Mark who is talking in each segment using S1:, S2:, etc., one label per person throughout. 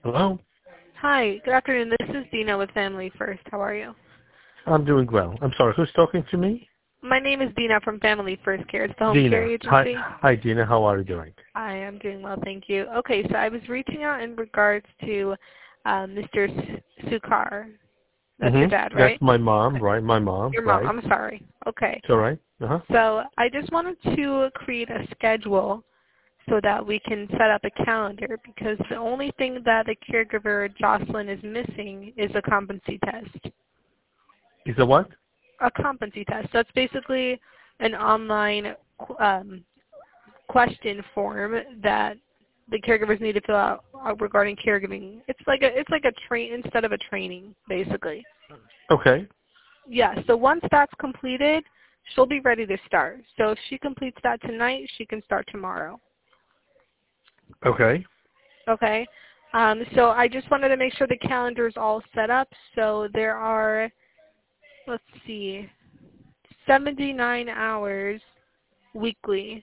S1: Hello?
S2: Hi, good afternoon. This is Dina with Family First. How are you?
S1: I'm doing well. I'm sorry, who's talking to me?
S2: My name is Dina from Family First Care. It's the home care
S1: Dina. Hi,
S2: agency.
S1: hi, Dina. How are you doing?
S2: I am doing well, thank you. Okay, so I was reaching out in regards to Mr. Sukar. That's your dad,
S1: That's
S2: right?
S1: my mom,
S2: Okay.
S1: right? My mom,
S2: Your mom.
S1: right?
S2: I'm sorry. Okay.
S1: It's all right? Uh-huh.
S2: So I just wanted to create a schedule so that we can set up a calendar because the only thing that the caregiver, Jocelyn, is missing is a competency test.
S1: Is it what?
S2: A competency test. So it's basically an online question form that the caregivers need to fill out regarding caregiving. It's like a train instead of a training, basically.
S1: Okay.
S2: Yeah. So once that's completed, she'll be ready to start. So if she completes that tonight, she can start tomorrow.
S1: Okay.
S2: Okay. So I just wanted to make sure the calendar is all set up. So there are, let's see, 79 hours weekly.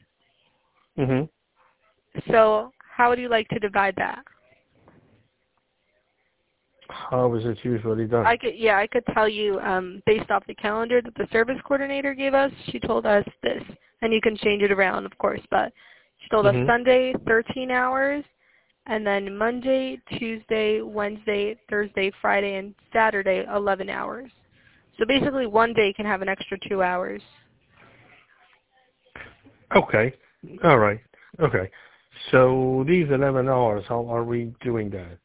S2: So how would you like to divide that?
S1: How is it usually done?
S2: I could tell you based off the calendar that the service coordinator gave us. She told us this, and you can change it around, of course. But she told us Sunday 13 hours, and then Monday, Tuesday, Wednesday, Thursday, Friday, and Saturday 11 hours. So basically, one day can have an extra 2 hours.
S1: Okay. All right. Okay. So these 11 hours, how are we doing that?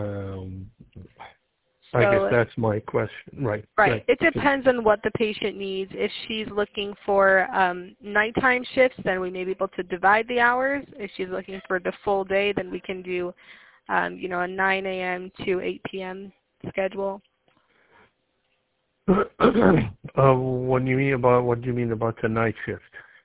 S1: I guess
S2: So
S1: that's my question. Right.
S2: right. It depends on what the patient needs. If she's looking for nighttime shifts, then we may be able to divide the hours. If she's looking for the full day, then we can do, a 9 a.m. to 8 p.m. schedule.
S1: What do you mean about the night shift?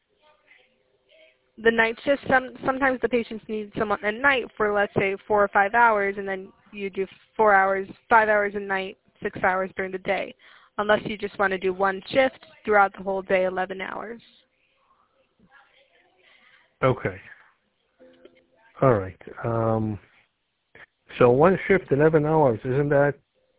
S2: The night shift, sometimes the patients need someone at night for, let's say, 4 or 5 hours, and then you do 4 hours, 5 hours at night, 6 hours during the day. Unless you just want to do one shift throughout the whole day, 11 hours.
S1: Okay. All right. So one shift, 11 hours, isn't that,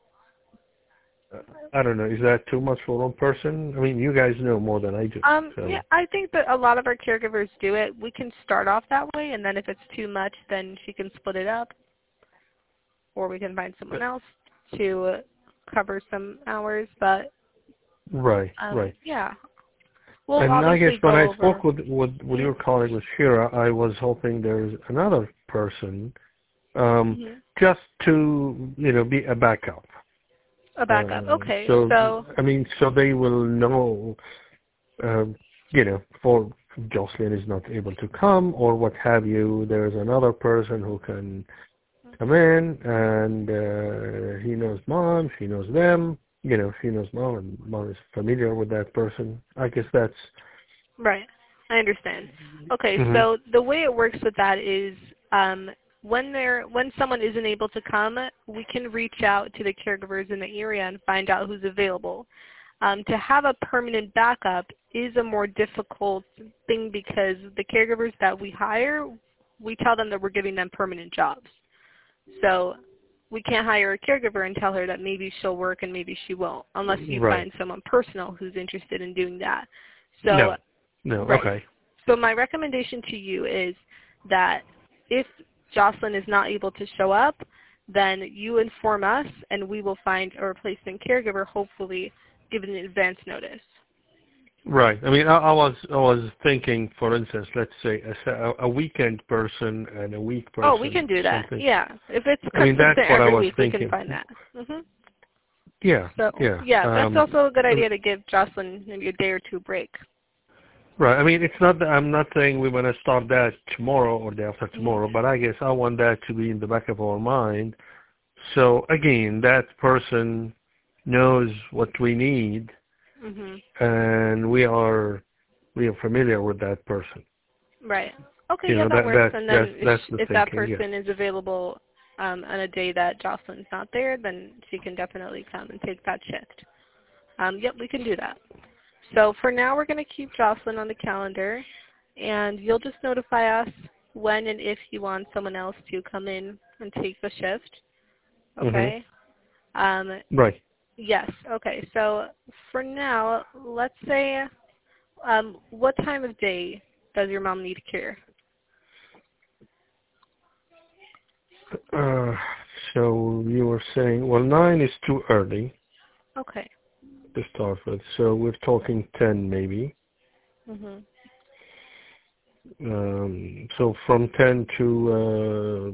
S1: I don't know, is that too much for one person? I mean, you guys know more than I do. So.
S2: Yeah, I think that a lot of our caregivers do it. We can start off that way, and then if it's too much, then she can split it up, or we can find someone else to cover some hours. But
S1: Right.
S2: yeah, we'll
S1: And I guess
S2: obviously
S1: when
S2: go
S1: I
S2: over.
S1: spoke with your colleague, with Shira, I was hoping there's another person just to, be a backup.
S2: A backup. Okay,
S1: So I mean, so they will know, for Jocelyn is not able to come or what have you, there's another person who can come in and he knows mom, she knows them, she knows mom and mom is familiar with that person. I guess that's...
S2: Right. I understand. Okay, so the way it works with that is when someone isn't able to come, we can reach out to the caregivers in the area and find out who's available. To have a permanent backup is a more difficult thing because the caregivers that we hire, we tell them that we're giving them permanent jobs. So we can't hire a caregiver and tell her that maybe she'll work and maybe she won't, unless you find someone personal who's interested in doing that. So
S1: No,
S2: right.
S1: okay.
S2: So my recommendation to you is that if Jocelyn is not able to show up, then you inform us and we will find a replacement caregiver, hopefully given an advance notice.
S1: Right. I mean, I was thinking, for instance, let's say a weekend person and a week person.
S2: Oh, we can do that.
S1: Something.
S2: Yeah. If it's
S1: I mean,
S2: consistent
S1: that's what I
S2: every
S1: was
S2: week,
S1: thinking.
S2: we can find that.
S1: Yeah.
S2: So,
S1: Yeah.
S2: that's also a good idea to give Jocelyn maybe a day or two break.
S1: Right. I mean, it's not that I'm not saying we're going to start that tomorrow or day after tomorrow, but I guess I want that to be in the back of our mind. So again, that person knows what we need, and we are familiar with that person.
S2: Right. Okay, that works. And then if that
S1: thinking,
S2: person is available on a day that Jocelyn's not there, then she can definitely come and take that shift. Yep, we can do that. So for now, we're going to keep Jocelyn on the calendar, and you'll just notify us when and if you want someone else to come in and take the shift. Okay.
S1: Right.
S2: Yes. Okay. So for now, let's say, what time of day does your mom need care?
S1: So you were saying, well, 9 is too early
S2: Okay.
S1: to start with. So we're talking 10 maybe.
S2: Mhm.
S1: So from 10 to,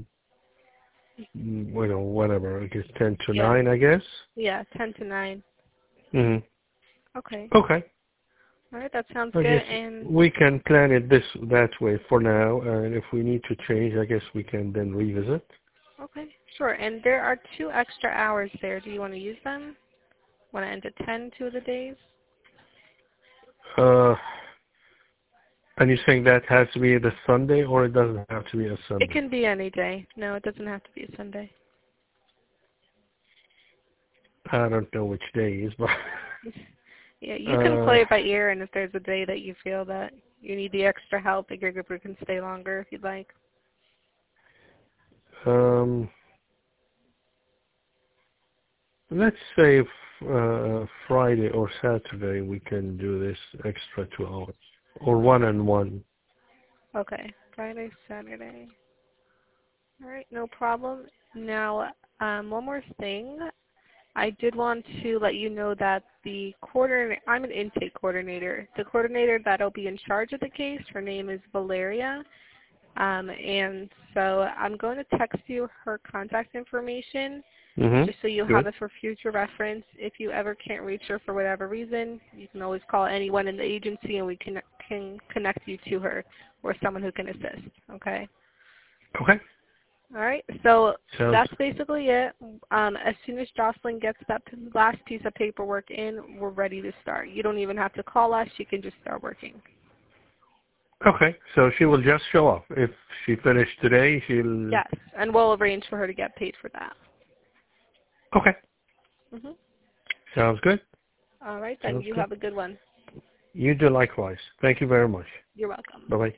S1: whatever, I guess 10 to
S2: Yeah.
S1: 9, I guess.
S2: Yeah. 10 to 9.
S1: Hmm.
S2: Okay.
S1: Okay.
S2: All right. That sounds
S1: I
S2: good.
S1: guess
S2: And
S1: we can plan it that way for now, and if we need to change, I guess we can then revisit.
S2: okay. Sure. And there are 2 extra hours there. Do you want to use them? Want to end at 10 2 of the days?
S1: Uh, and you're saying that has to be the Sunday, or it doesn't have to be a
S2: It
S1: Sunday?
S2: can be any day. No, it doesn't have to be a Sunday.
S1: I don't know which day is, but
S2: Yeah, you can play it by ear, and if there's a day that you feel that you need the extra help, the caregiver can stay longer if you'd like.
S1: um, let's say Friday or Saturday we can do this extra 2 hours, or 1 and 1.
S2: Okay, Friday, Saturday. All right, no problem. Now, one more thing. I did want to let you know that the coordinator, I'm an intake coordinator. The coordinator that'll be in charge of the case, her name is Valeria. And so I'm going to text you her contact information just so you have
S1: Good.
S2: it for future reference. If you ever can't reach her for whatever reason, you can always call anyone in the agency and we can connect you to her or someone who can assist. Okay?
S1: Okay.
S2: All right, so
S1: Sounds
S2: that's basically it. As soon as Jocelyn gets that last piece of paperwork in, we're ready to start. You don't even have to call us. You can just start working.
S1: okay. So she will just show up. If she finished today, she'll.
S2: Yes, and we'll arrange for her to get paid for that.
S1: Okay.
S2: Mm-hmm.
S1: Sounds good.
S2: All right, then
S1: Sounds
S2: you
S1: good.
S2: have a good one.
S1: You do likewise. Thank you very much.
S2: You're welcome.
S1: Bye bye.